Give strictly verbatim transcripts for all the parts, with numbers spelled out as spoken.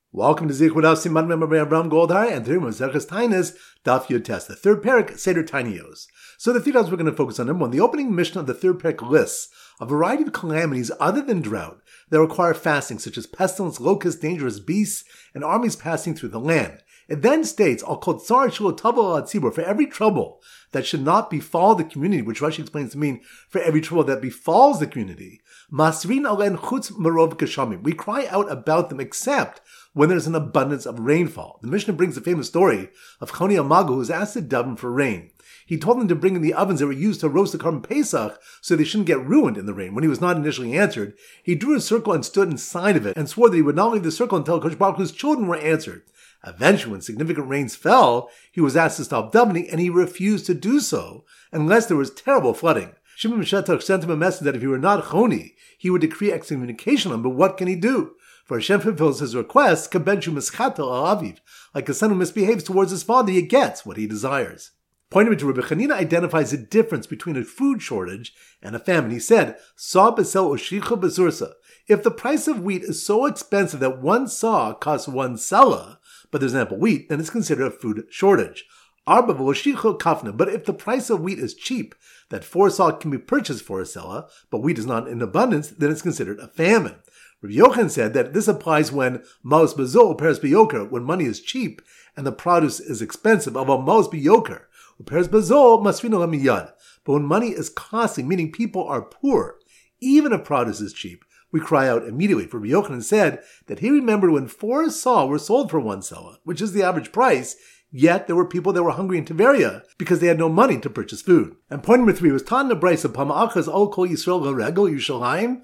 Welcome to Zichud Daf Siman Mem Abraham Goldhar, and today we're Maseches Tainis Daf Yud Tes, the third parak Seder Tainiyos. So the three times we're going to focus on number one. The opening Mishnah of the third parak lists a variety of calamities other than drought that require fasting, such as pestilence, locusts, dangerous beasts, and armies passing through the land. It then states, "Al kol tzar shelo tavo al tzibur," for every trouble that should not befall the community, which Rashi explains to mean for every trouble that befalls the community. Masrin alen chutz marov geshamim. We cry out about them except when there's an abundance of rainfall. The Mishnah brings the famous story of Choni Amagu, who was asked to daven for rain. He told them to bring in the ovens that were used to roast the Karban Pesach so they shouldn't get ruined in the rain. When he was not initially answered, he drew a circle and stood inside of it and swore that he would not leave the circle until Kodesh Baruch Hu's children were answered. Eventually, when significant rains fell, he was asked to stop davening, and he refused to do so unless there was terrible flooding. Shimon ben Shetach sent him a message that if he were not Choni, he would decree excommunication on him, but what can he do? For Hashem fulfills his request, kabenshu mischatel al aviv, like a son who misbehaves towards his father, he gets what he desires. Pointing to Rabbi Chanina identifies the difference between a food shortage and a famine. He said, "Saw besel oshicha besursa." If the price of wheat is so expensive that one saw costs one selah, but there's ample wheat, then it's considered a food shortage. Arba v'oshicha kafna. But if the price of wheat is cheap, that four saw can be purchased for a selah, but wheat is not in abundance, then it's considered a famine. Rabbi Yochanan said that this applies when maos bezol uperes beyoker, when money is cheap and the produce is expensive. Aval maos beyoker uperes bezol masrino lemiyad. But when money is costly, meaning people are poor, even if produce is cheap, we cry out immediately. For Rabbi Yochanan said that he remembered when four saw were sold for one selah, which is the average price, yet there were people that were hungry in Tiberia because they had no money to purchase food. And point number three was Tan Nebraisa Pama'achas Al Kol Yisrael Regel Yushalayim.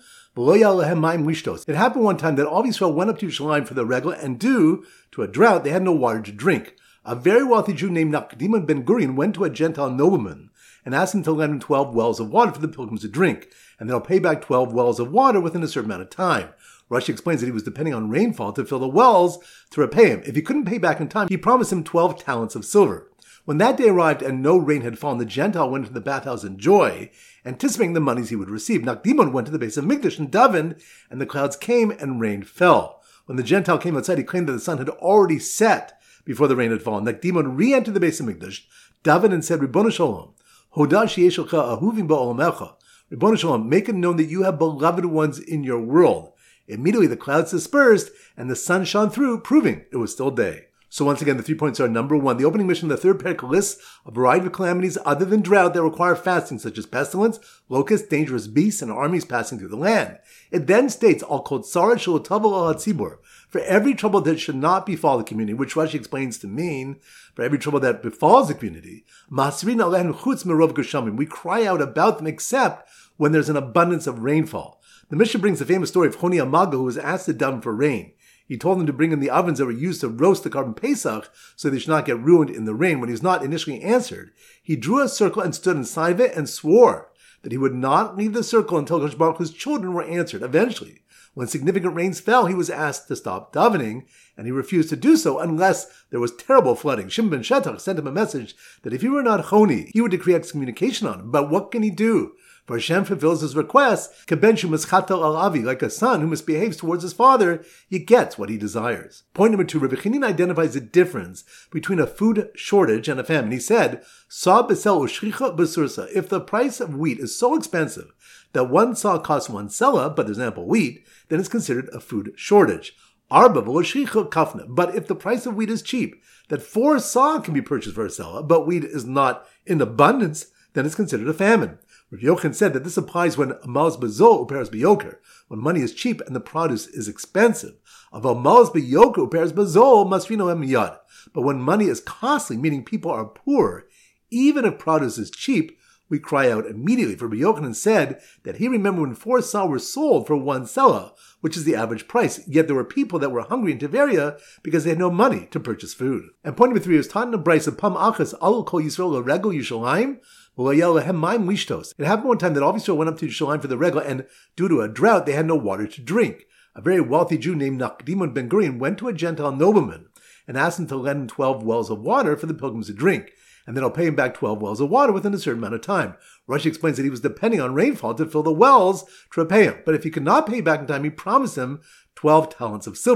It happened one time that all of Israel went up to Yerushalayim for the regal, and due to a drought, they had no water to drink. A very wealthy Jew named Nakdiman ben Gurion went to a Gentile nobleman and asked him to lend him twelve wells of water for the pilgrims to drink, and they'll pay back twelve wells of water within a certain amount of time. Rashi explains that he was depending on rainfall to fill the wells to repay him. If he couldn't pay back in time, he promised him twelve talents of silver. When that day arrived and no rain had fallen, the Gentile went into the bathhouse in joy, anticipating the monies he would receive. Nakdimon went to the base of Mikdash and davened, and the clouds came and rain fell. When the Gentile came outside, he claimed that the sun had already set before the rain had fallen. Nakdimon re-entered the base of Mikdash, davened, and said, "Ribono Shalom, Hoda sheyesh lecha ahuvim ba'olamecha. Ribono Shalom, make it known that you have beloved ones in your world." Immediately the clouds dispersed, and the sun shone through, proving it was still day. So once again, the three points are: number one, the opening Mishnah, the third parak, lists a variety of calamities other than drought that require fasting, such as pestilence, locusts, dangerous beasts, and armies passing through the land. It then states, "Al kol tzara shelo tavo al tzibur," for every trouble that should not befall the community, which Rashi explains to mean for every trouble that befalls the community. Masrin alen chutz merov geshamim. We cry out about them except when there's an abundance of rainfall. The Mishnah brings the famous story of Choni Amagu, who was asked to daven for rain. He told them to bring in the ovens that were used to roast the Karban Pesach so they should not get ruined in the rain. When he was not initially answered, he drew a circle and stood inside of it and swore that he would not leave the circle until Kodesh Baruch Hu's children were answered. Eventually, when significant rains fell, he was asked to stop davening, and he refused to do so unless there was terrible flooding. Shimon ben Shetach sent him a message that if he were not Choni, he would decree excommunication on him. But what can he do? For Hashem fulfills his request, kabenshu mischatel al avi, like a son who misbehaves towards his father, he gets what he desires. Point number two, Rabbi Chanina identifies the difference between a food shortage and a famine. He said, "Saw besel ushricha besursa." If the price of wheat is so expensive that one saw costs one selah, but there's ample wheat, then it's considered a food shortage. Arba v'ushricha kafna. But if the price of wheat is cheap, that four saw can be purchased for a selah, but wheat is not in abundance, then it's considered a famine. Rabbi Yochanan said that this applies when maos bezol uperes beyoker, when money is cheap and the produce is expensive. Aval maos beyoker uperes bezol masrino emiyad. But when money is costly, meaning people are poor, even if produce is cheap, we cry out immediately. For Rabbi Yochanan said that he remembered when four saw were sold for one selah, which is the average price, yet there were people that were hungry in Tiberia because they had no money to purchase food. And point number three is Tan Nebraisa Pam Achas Al Kol Yisrael Regel Yushalayim. It happened one time that all of Israel went up to Yerushalayim for the regal, and due to a drought, they had no water to drink. A very wealthy Jew named Nakdimon ben Gurion went to a Gentile nobleman and asked him to lend him twelve wells of water for the pilgrims to drink, and then I'll pay him back twelve wells of water within a certain amount of time. Rashi explains that he was depending on rainfall to fill the wells to repay him, but if he could not pay back in time, he promised him twelve talents of silver.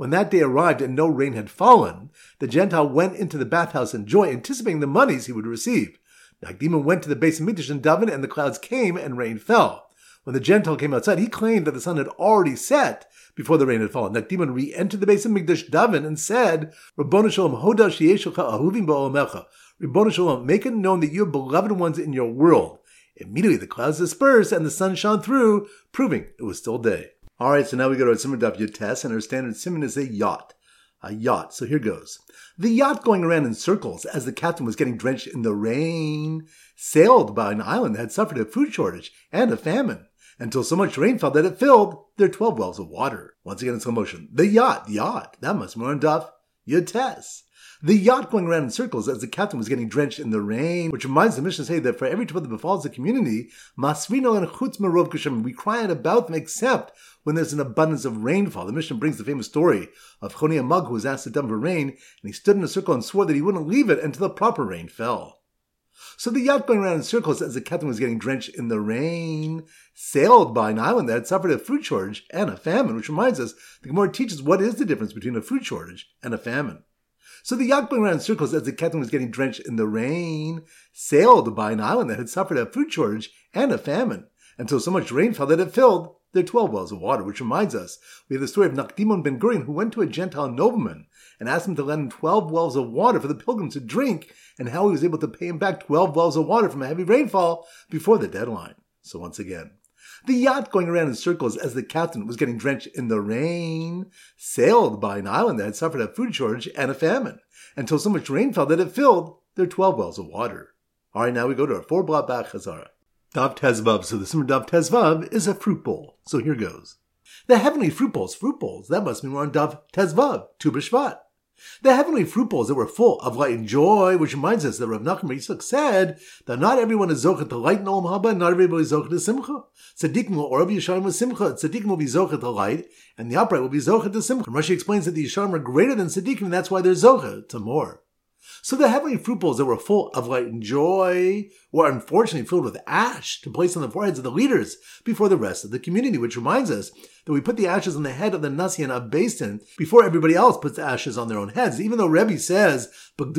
When that day arrived and no rain had fallen, the Gentile went into the bathhouse in joy, anticipating the monies he would receive. Nakdimon went to the Beis Hamikdash and davened, and the clouds came and rain fell. When the Gentile came outside, he claimed that the sun had already set before the rain had fallen. Nakdimon re-entered the Beis Hamikdash, davened, and said, Rabbonu Shalom, Hoda sheyesh lecha ahuvim ba'olamecha. Rabbonu Shalom, make it known that you have beloved ones in your world. Immediately the clouds dispersed and the sun shone through, proving it was still day. Alright, so now we go to our Simon Daf Yotes, and our standard Simon is a yacht. A yacht. So here goes. The yacht, going around in circles as the captain was getting drenched in the rain, sailed by an island that had suffered a food shortage and a famine, until so much rain fell that it filled their twelve wells of water. Once again in slow motion. The yacht, yacht. That must be on Daf Yotes. The yacht going around in circles as the captain was getting drenched in the rain, which reminds the Mishnah say that for every trouble that befalls the community, masrino and chutz merov kashem, we cry out about them except when there's an abundance of rainfall. The Mishnah brings the famous story of Choni Amag, who was asked to dump for rain, and he stood in a circle and swore that he wouldn't leave it until the proper rain fell. So the yacht going around in circles as the captain was getting drenched in the rain, sailed by an island that had suffered a food shortage and a famine, which reminds us, the Gemara teaches what is the difference between a food shortage and a famine. So the yacht going around in circles as the captain was getting drenched in the rain, sailed by an island that had suffered a food shortage and a famine, until so much rain fell that it filled their twelve wells of water, which reminds us, we have the story of Nakdimon ben Gurion, who went to a Gentile nobleman and asked him to lend him twelve wells of water for the pilgrims to drink, and how he was able to pay him back twelve wells of water from a heavy rainfall before the deadline. So once again, the yacht going around in circles as the captain was getting drenched in the rain, sailed by an island that had suffered a food shortage and a famine, until so much rain fell that it filled their twelve wells of water. Alright, now we go to our four block back Chazara. Daf Tezvav. So the Simmer Daf Tezvav is a fruit bowl. So here goes. The heavenly fruit bowls, fruit bowls, that must mean we're on Daf Tezvav, Tu B'Shvat. The heavenly fruit bowls that were full of light and joy, which reminds us that Rav Nachman bar Yitzchak said that not everyone is zochet to light in Olam Haba, and not everybody is zochet to simcha. Tzaddikim will or Yisharim with simcha. Tzaddikim will be zochet to light, and the upright will be zochet to simcha. And Rashi explains that the Yisharim are greater than Tzaddikim, and that's why they're zochet to more. So the heavenly fruit bowls that were full of light and joy were unfortunately filled with ash to place on the foreheads of the leaders before the rest of the community, which reminds us that we put the ashes on the head of the Nasi and Abbeis before everybody else puts the ashes on their own heads. Even though Rebbe says, when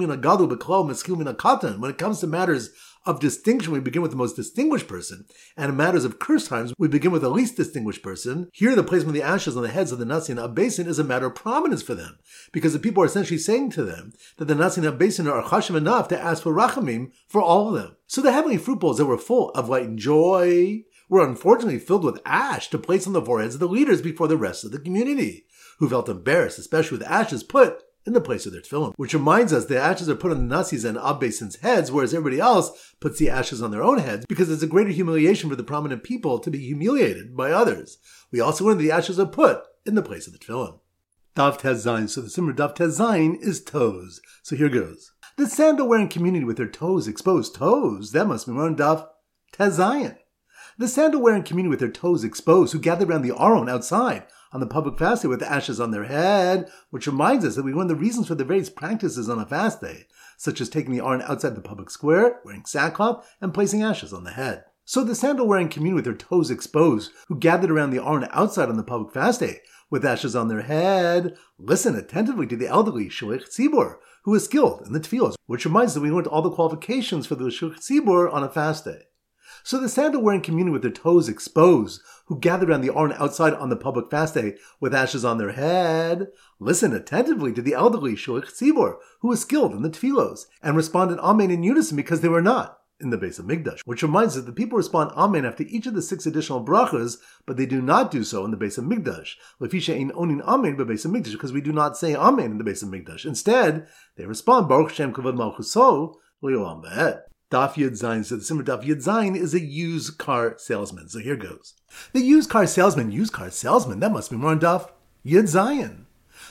it comes to matters of distinction, we begin with the most distinguished person, and in matters of curse times, we begin with the least distinguished person. Here, the placement of the ashes on the heads of the Nasi and Abbeis is a matter of prominence for them, because the people are essentially saying to them that the Nasi and Abbeis are chashiv enough to ask for rachamim for all of them. So the heavenly fruit bowls that were full of light and joy were unfortunately filled with ash to place on the foreheads of the leaders before the rest of the community, who felt embarrassed, especially with ashes put in the place of their tefillin. Which reminds us the ashes are put on the Nasi's and Abbeisin's heads, whereas everybody else puts the ashes on their own heads, because it's a greater humiliation for the prominent people to be humiliated by others. We also learn the ashes are put in the place of the tefillin. Daf Tez Zayin. So the Simmer Daf Tez Zayin is toes. So here goes. The sandal-wearing community with their toes exposed. Toes? That must be on Daf Tez Zayin. The sandal-wearing community with their toes exposed, who gathered around the Aron outside on the public fast day with the ashes on their head, which reminds us that we learn the reasons for the various practices on a fast day, such as taking the Aron outside the public square, wearing sackcloth, and placing ashes on the head. So the sandal-wearing community with their toes exposed, who gathered around the Aron outside on the public fast day with ashes on their head, listen attentively to the elderly Shlich Tzibur, who is skilled in the tefillos, which reminds us that we learned all the qualifications for the Shlich Tzibur on a fast day. So the sandal-wearing community with their toes exposed, who gathered around the Aron outside on the public fast day with ashes on their head, listened attentively to the elderly Shlich Tzibur, who was skilled in the tefillos, and responded Amen in unison because they were not in the Beis Hamikdash, which reminds us that the people respond Amen after each of the six additional brachas, but they do not do so in the Beis Hamikdash. Lefisha ein onin Amen beBeis Hamikdash, because we do not say Amen in the Beis Hamikdash. Instead, they respond Baruch Shem Kavod Malchuso Le'olam V'ed. Daf Yud Zayin. So the Simmer Daf Yud Zayin is a used car salesman. So here goes. The used car salesman, used car salesman, that must be more on Daf Yud Zayin.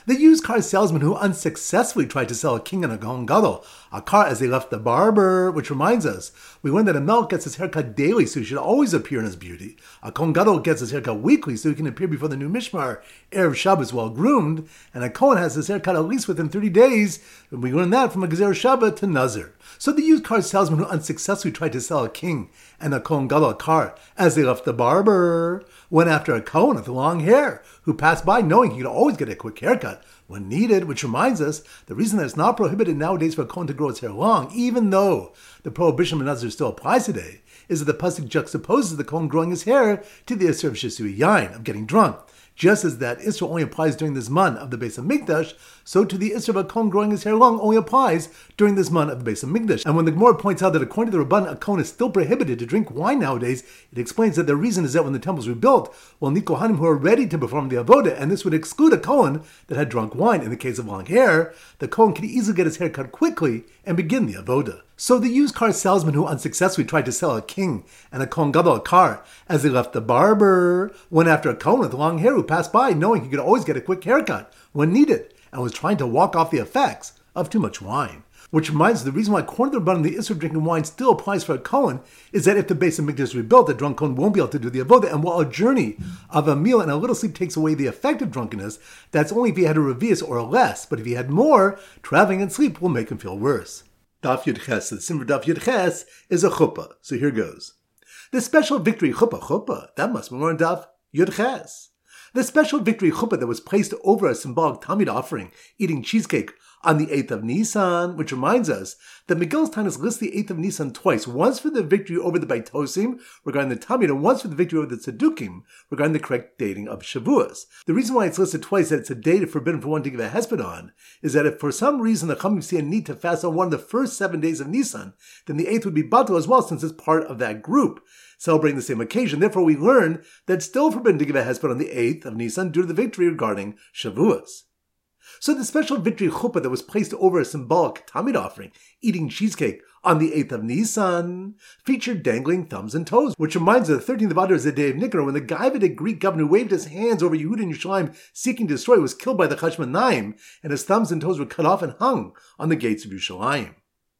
The used car salesman who unsuccessfully tried to sell a king and a Kohen Gadol a car as they left the barber, which reminds us, we learned that a Melech gets his haircut daily so he should always appear in his beauty. A Kohen Gadol gets his haircut weekly so he can appear before the new Mishmar, Erev Shabbos, well groomed, and a Kohen has his haircut at least within thirty days, and we learned that from a Gezer Shabbat to Nazir. So the used car salesman who unsuccessfully tried to sell a king and a Kohen Gadol a car as they left the barber went after a Kohen with long hair who passed by knowing he could always get a quick haircut when needed, which reminds us the reason that it's not prohibited nowadays for a Kohen to grow his hair long, even though the prohibition of Nazir still applies today, is that the pasuk juxtaposes the Kohen growing his hair to the Isser of Shisui Yain, of getting drunk. Just as that Isser only applies during this month of the Beis HaMikdash, so to the Isser of a Kohen growing his hair long only applies during this month of the Beis HaMikdash. And when the Gemara points out that according to the Rabban, a Kohen is still prohibited to drink wine nowadays, it explains that the reason is that when the temples were built, well, the Kohanim who are ready to perform the Avodah, and this would exclude a Kohen that had drunk wine. In the case of long hair, the Kohen could easily get his hair cut quickly and begin the Avodah. So the used car salesman who unsuccessfully tried to sell a king and a Kohen Gadol a car as they left the barber went after a Kohen with long hair who passed by knowing he could always get a quick haircut when needed and was trying to walk off the effects of too much wine. Which reminds us, the reason why according to the Rabbanan, the Isser of drinking wine still applies for a Kohen is that if the Beis HaMikdash is rebuilt, the drunk Kohen won't be able to do the Avodah, and while a journey of a meal and a little sleep takes away the effect of drunkenness, that's only if he had a revius or less, but if he had more, traveling and sleep will make him feel worse. Daf Yud Ches, the sim for Daf Yud Ches is a chuppah, so here goes. The special victory chuppah, chuppah, that must be more in Daf Yud Ches. The special victory chuppah that was placed over a symbolic Tamid offering, eating cheesecake, on the eighth of Nisan, which reminds us that Megillus Tainus lists the eighth of Nisan twice, once for the victory over the Baitosim regarding the Tamid, and once for the victory over the Tzedukim regarding the correct dating of Shavuos. The reason why it's listed twice that it's a date forbidden for one to give a hesped on is that if for some reason the Chachamim see a need to fast on one of the first seven days of Nisan, then the eighth would be batel as well, since it's part of that group celebrating the same occasion. Therefore, we learn that it's still forbidden to give a hesped on the eighth of Nisan due to the victory regarding Shavuos. So the special victory chuppah that was placed over a symbolic Tamid offering, eating cheesecake, on the eighth of Nisan, featured dangling thumbs and toes, which reminds us the thirteenth of Adar is the day of Nikra, when the Gaividic Greek governor who waved his hands over Yehuda and Yerushalayim seeking to destroy was killed by the Chashmonaim, and his thumbs and toes were cut off and hung on the gates of Yerushalayim.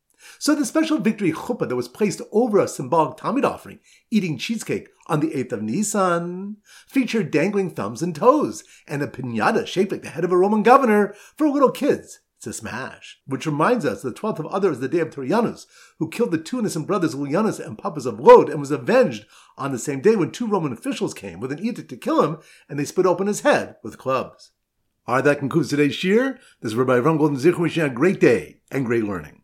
So the special victory chuppah that was placed over a symbolic Tamid offering, eating cheesecake, on the eighth of Nisan, featured dangling thumbs and toes, and a piñata shaped like the head of a Roman governor for little kids to smash. Which reminds us the twelfth of Adar is the day of Torianus, who killed the two innocent brothers Ulyanus and Papas of Lod, and was avenged on the same day when two Roman officials came with an edict to kill him, and they split open his head with clubs. All right, that concludes today's shir. This is Rabbi Avram Golden Zichron wishing you a great day and great learning.